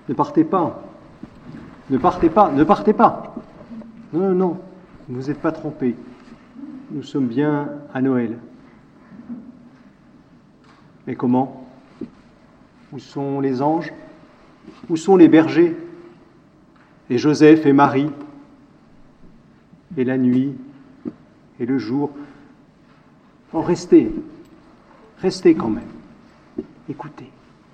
Ne partez pas. Ne partez pas, ne partez pas. Non, non, vous n'êtes pas trompés. Nous sommes bien à Noël. Mais comment? Où sont les anges? Où sont les bergers? Et Joseph et Marie? Et la nuit? Et le jour? Oh, restez quand même. Écoutez.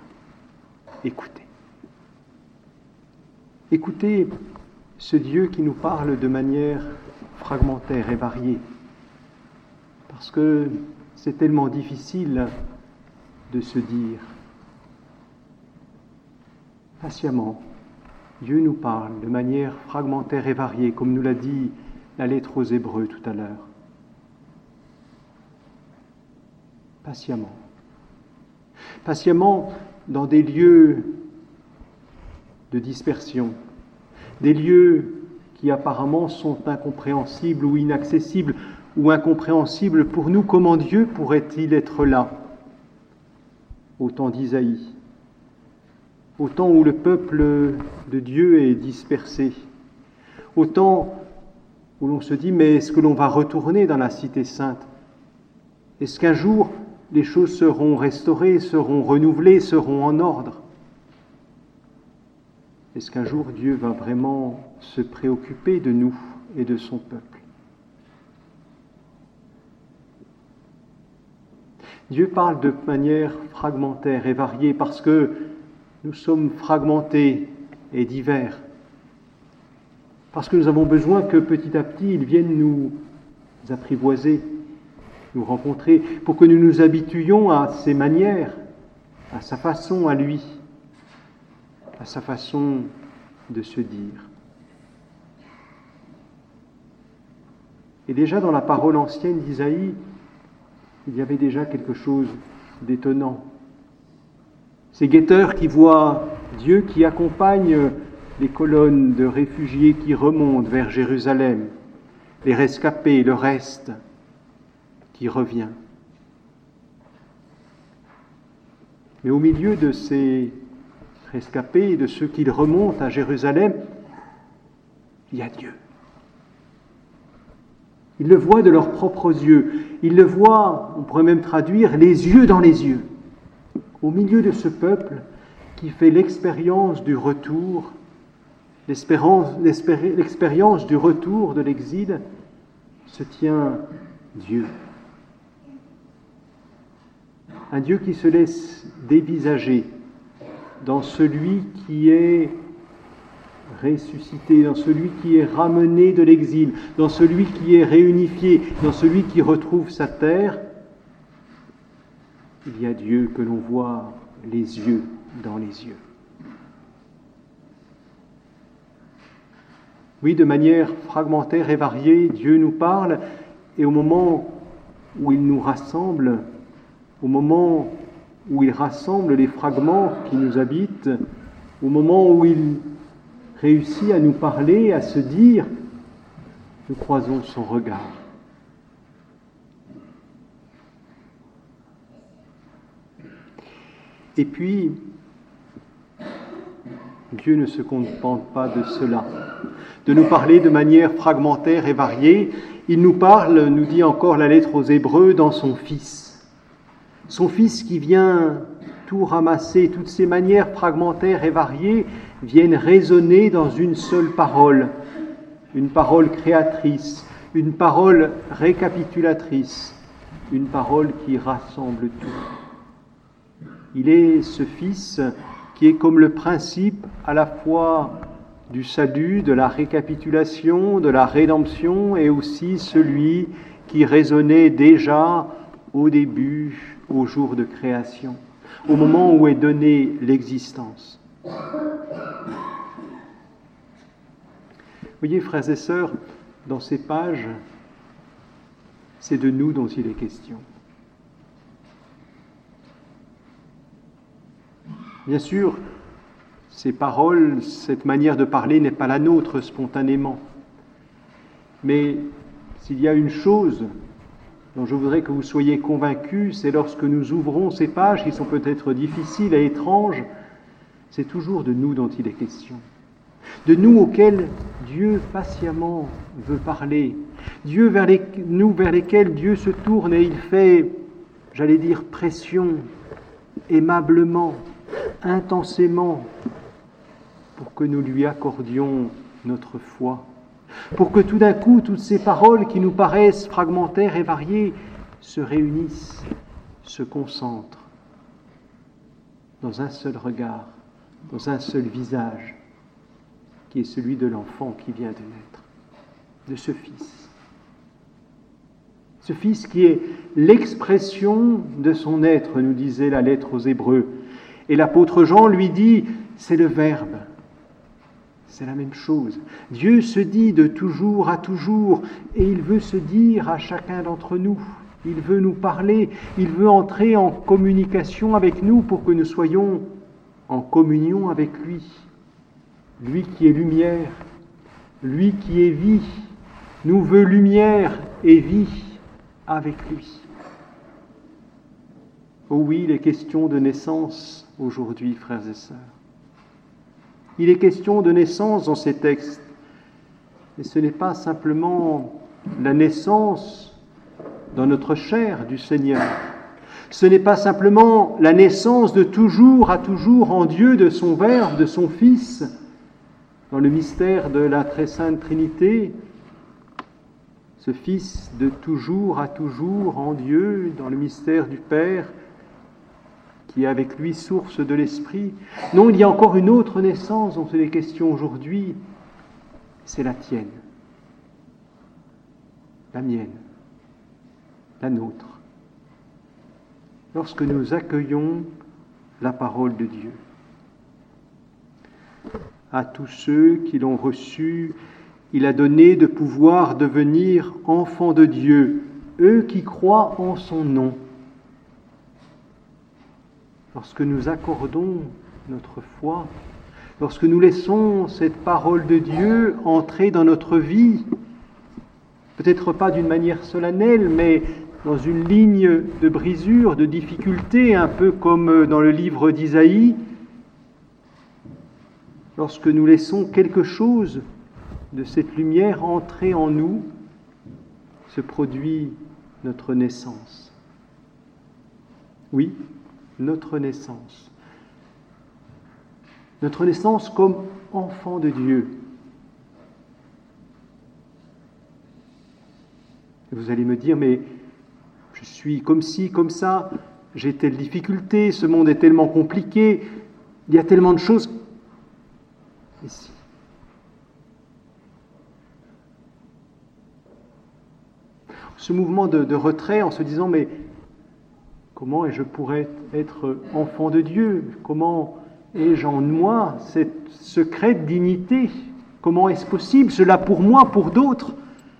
Écoutez ce Dieu qui nous parle de manière fragmentaire et variée. Parce que c'est tellement difficile de se dire. Patiemment, Dieu nous parle de manière fragmentaire et variée, comme nous l'a dit la lettre aux Hébreux tout à l'heure. Patiemment dans des lieux de dispersion, des lieux qui apparemment sont incompréhensibles ou inaccessibles ou incompréhensibles pour nous. Comment Dieu pourrait-il être là au temps d'Isaïe, au temps où le peuple de Dieu est dispersé, au temps où l'on se dit, mais est-ce que l'on va retourner dans la cité sainte? Est-ce qu'un jour les choses seront restaurées, seront renouvelées, seront en ordre? Est-ce qu'un jour Dieu va vraiment se préoccuper de nous et de son peuple? Dieu parle de manière fragmentaire et variée parce que nous sommes fragmentés et divers. Parce que nous avons besoin que petit à petit, il vienne nous apprivoiser, nous rencontrer, pour que nous nous habituions à ses manières, à sa façon à lui, à sa façon de se dire. Et déjà dans la parole ancienne d'Isaïe, il y avait déjà quelque chose d'étonnant. Ces guetteurs qui voient Dieu qui accompagne les colonnes de réfugiés qui remontent vers Jérusalem, les rescapés, le reste qui revient. Mais au milieu de ces rescapés et de ceux qui remontent à Jérusalem, il y a Dieu. Ils le voient de leurs propres yeux. Ils le voient, on pourrait même traduire, les yeux dans les yeux. Au milieu de ce peuple qui fait l'expérience du retour, l'expérience du retour de l'exil, se tient Dieu. Un Dieu qui se laisse dévisager dans celui qui est ressuscité, dans celui qui est ramené de l'exil, dans celui qui est réunifié, dans celui qui retrouve sa terre. Il y a Dieu que l'on voit les yeux dans les yeux. Oui, de manière fragmentaire et variée, Dieu nous parle, et au moment où il nous rassemble, au moment où il rassemble les fragments qui nous habitent, au moment où il réussit à nous parler, à se dire, nous croisons son regard. Et puis, Dieu ne se contente pas de cela, de nous parler de manière fragmentaire et variée. Il nous parle, nous dit encore la lettre aux Hébreux, dans son Fils. Son Fils qui vient tout ramasser, toutes ces manières fragmentaires et variées viennent résonner dans une seule parole, une parole créatrice, une parole récapitulatrice, une parole qui rassemble tout. Il est ce Fils qui est comme le principe à la fois du salut, de la récapitulation, de la rédemption, et aussi celui qui résonnait déjà au début, au jour de création, au moment où est donnée l'existence. Voyez, frères et sœurs, dans ces pages, c'est de nous dont il est question. Bien sûr, ces paroles, cette manière de parler n'est pas la nôtre spontanément. Mais s'il y a une chose dont je voudrais que vous soyez convaincus, c'est lorsque nous ouvrons ces pages qui sont peut-être difficiles et étranges, C'est toujours de nous dont il est question. De nous auxquels Dieu patiemment veut parler. Dieu vers lesquels Dieu se tourne et il fait, j'allais dire, pression, aimablement, intensément, pour que nous lui accordions notre foi. Pour que tout d'un coup, toutes ces paroles qui nous paraissent fragmentaires et variées se réunissent, se concentrent dans un seul regard, dans un seul visage, qui est celui de l'enfant qui vient de naître, de ce Fils. Ce Fils qui est l'expression de son être, nous disait la lettre aux Hébreux. Et l'apôtre Jean lui dit, c'est le Verbe. C'est la même chose. Dieu se dit de toujours à toujours, et il veut se dire à chacun d'entre nous. Il veut nous parler, il veut entrer en communication avec nous pour que nous soyons en communion avec lui. Lui qui est lumière, lui qui est vie, nous veut lumière et vie avec lui. Oh oui, il est question de naissance aujourd'hui, frères et sœurs. Il est question de naissance dans ces textes. Et ce n'est pas simplement la naissance dans notre chair du Seigneur. Ce n'est pas simplement la naissance de toujours à toujours en Dieu, de son Verbe, de son Fils, dans le mystère de la très sainte Trinité, ce Fils de toujours à toujours en Dieu, dans le mystère du Père, qui est avec lui source de l'Esprit. Non, il y a encore une autre naissance dont il est question aujourd'hui, c'est la tienne, la mienne, la nôtre. Lorsque nous accueillons la parole de Dieu. À tous ceux qui l'ont reçu, il a donné de pouvoir devenir enfants de Dieu, eux qui croient en son nom. Lorsque nous accordons notre foi, lorsque nous laissons cette parole de Dieu entrer dans notre vie, peut-être pas d'une manière solennelle, mais dans une ligne de brisure, de difficulté, un peu comme dans le livre d'Isaïe, lorsque nous laissons quelque chose de cette lumière entrer en nous, se produit notre naissance. Oui, notre naissance. Notre naissance comme enfant de Dieu. Vous allez me dire, mais je suis comme ci, comme ça, j'ai telle difficulté, ce monde est tellement compliqué, il y a tellement de choses. Et si. Ce mouvement de retrait en se disant, mais comment je pourrais être enfant de Dieu? Comment ai-je en moi cette secrète dignité? Comment est-ce possible? Cela pour moi, pour d'autres?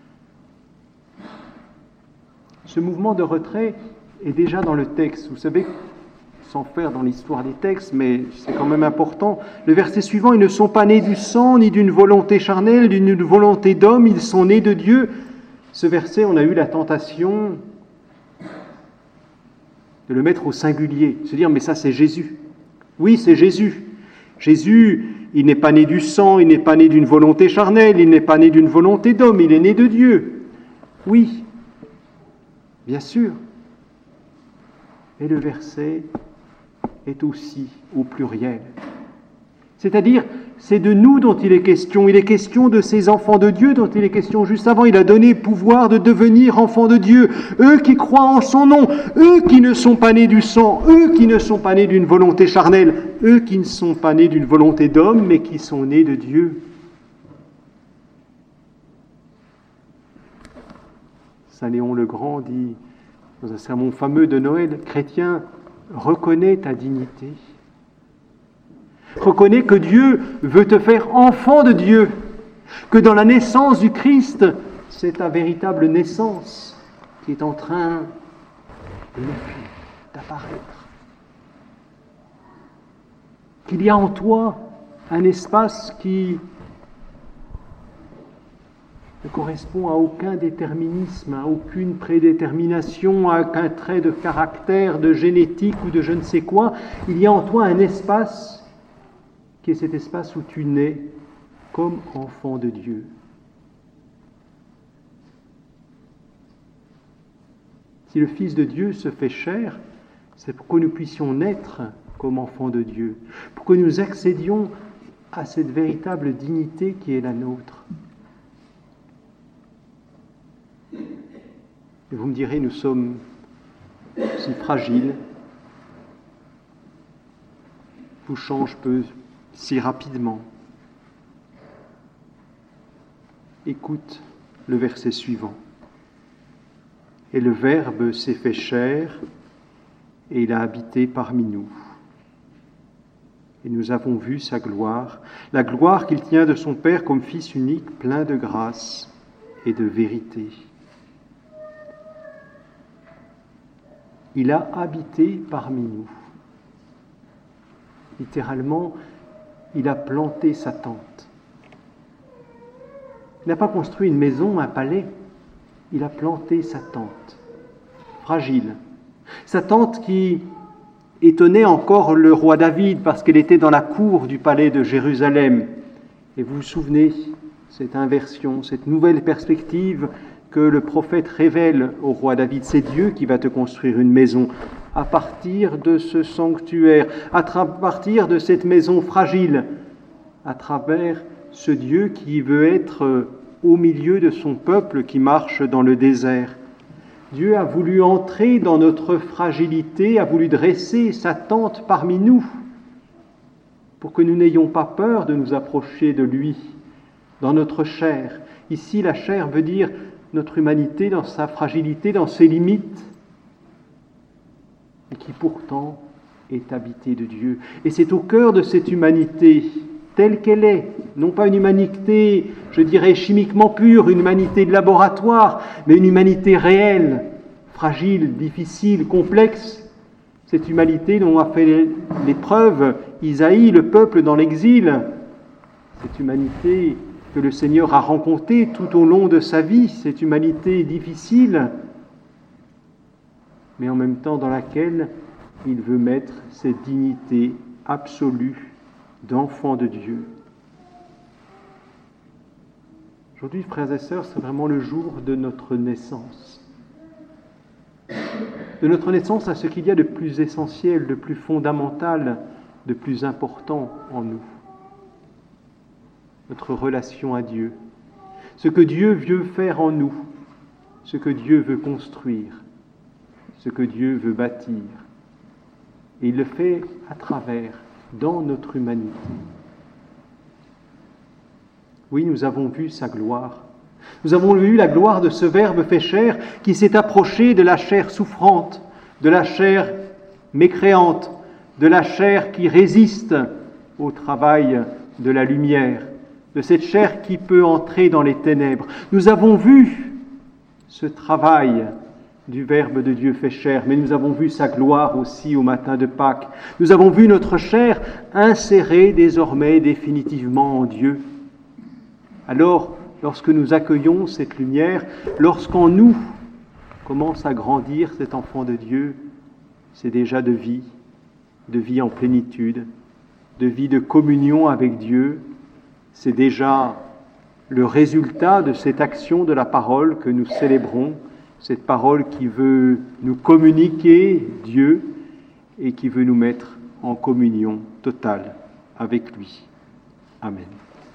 Ce mouvement de retrait est déjà dans le texte. Vous savez, sans faire dans l'histoire des textes, mais c'est quand même important. Le verset suivant, ils ne sont pas nés du sang, ni d'une volonté charnelle, d'une volonté d'homme, ils sont nés de Dieu. Ce verset, on a eu la tentation de le mettre au singulier, se dire, mais ça c'est Jésus. Oui, c'est Jésus. Jésus, il n'est pas né du sang, il n'est pas né d'une volonté charnelle, il n'est pas né d'une volonté d'homme, il est né de Dieu. Oui, bien sûr. Et le verset est aussi au pluriel. C'est-à-dire, c'est de nous dont il est question. Il est question de ces enfants de Dieu dont il est question juste avant. Il a donné pouvoir de devenir enfants de Dieu. Eux qui croient en son nom, eux qui ne sont pas nés du sang, eux qui ne sont pas nés d'une volonté charnelle, eux qui ne sont pas nés d'une volonté d'homme, mais qui sont nés de Dieu. Saint Léon le Grand dit, dans un sermon fameux de Noël, chrétien, reconnais ta dignité. Reconnais que Dieu veut te faire enfant de Dieu, que dans la naissance du Christ, c'est ta véritable naissance qui est en train d'apparaître. Qu'il y a en toi un espace qui ne correspond à aucun déterminisme, à aucune prédétermination, à aucun trait de caractère, de génétique ou de je ne sais quoi. Il y a en toi un espace qui est cet espace où tu nais comme enfant de Dieu. Si le Fils de Dieu se fait chair, c'est pour que nous puissions naître comme enfants de Dieu, pour que nous accédions à cette véritable dignité qui est la nôtre. Et vous me direz, nous sommes si fragiles, tout change peu si rapidement. Écoute le verset suivant. Et le Verbe s'est fait chair, et il a habité parmi nous. Et nous avons vu sa gloire, la gloire qu'il tient de son Père comme Fils unique, plein de grâce et de vérité. Il a habité parmi nous. Littéralement, il a planté sa tente. Il n'a pas construit une maison, un palais. Il a planté sa tente, fragile. Sa tente qui étonnait encore le roi David parce qu'elle était dans la cour du palais de Jérusalem. Et vous vous souvenez, cette inversion, cette nouvelle perspective que le prophète révèle au roi David. C'est Dieu qui va te construire une maison à partir de ce sanctuaire, à partir de cette maison fragile, à travers ce Dieu qui veut être au milieu de son peuple qui marche dans le désert. Dieu a voulu entrer dans notre fragilité, a voulu dresser sa tente parmi nous, pour que nous n'ayons pas peur de nous approcher de lui, dans notre chair. Ici, la chair veut dire notre humanité dans sa fragilité, dans ses limites, et qui pourtant est habitée de Dieu. Et c'est au cœur de cette humanité, telle qu'elle est, non pas une humanité, je dirais, chimiquement pure, une humanité de laboratoire, mais une humanité réelle, fragile, difficile, complexe. Cette humanité dont a fait l'épreuve Isaïe, le peuple dans l'exil, cette humanité que le Seigneur a rencontrée tout au long de sa vie, cette humanité difficile, mais en même temps dans laquelle il veut mettre cette dignité absolue d'enfant de Dieu. Aujourd'hui, frères et sœurs, c'est vraiment le jour de notre naissance. De notre naissance à ce qu'il y a de plus essentiel, de plus fondamental, de plus important en nous. Notre relation à Dieu. Ce que Dieu veut faire en nous. Ce que Dieu veut construire. Ce que Dieu veut bâtir. Et il le fait à travers, dans notre humanité. Oui, nous avons vu sa gloire. Nous avons vu la gloire de ce Verbe fait chair qui s'est approché de la chair souffrante, de la chair mécréante, de la chair qui résiste au travail de la lumière, de cette chair qui peut entrer dans les ténèbres. Nous avons vu ce travail du Verbe de Dieu fait chair, mais nous avons vu sa gloire aussi au matin de Pâques. Nous avons vu notre chair insérée désormais définitivement en Dieu. Alors, lorsque nous accueillons cette lumière, lorsqu'en nous commence à grandir cet enfant de Dieu, c'est déjà de vie en plénitude, de vie de communion avec Dieu. C'est déjà le résultat de cette action de la parole que nous célébrons, cette parole qui veut nous communiquer Dieu et qui veut nous mettre en communion totale avec lui. Amen.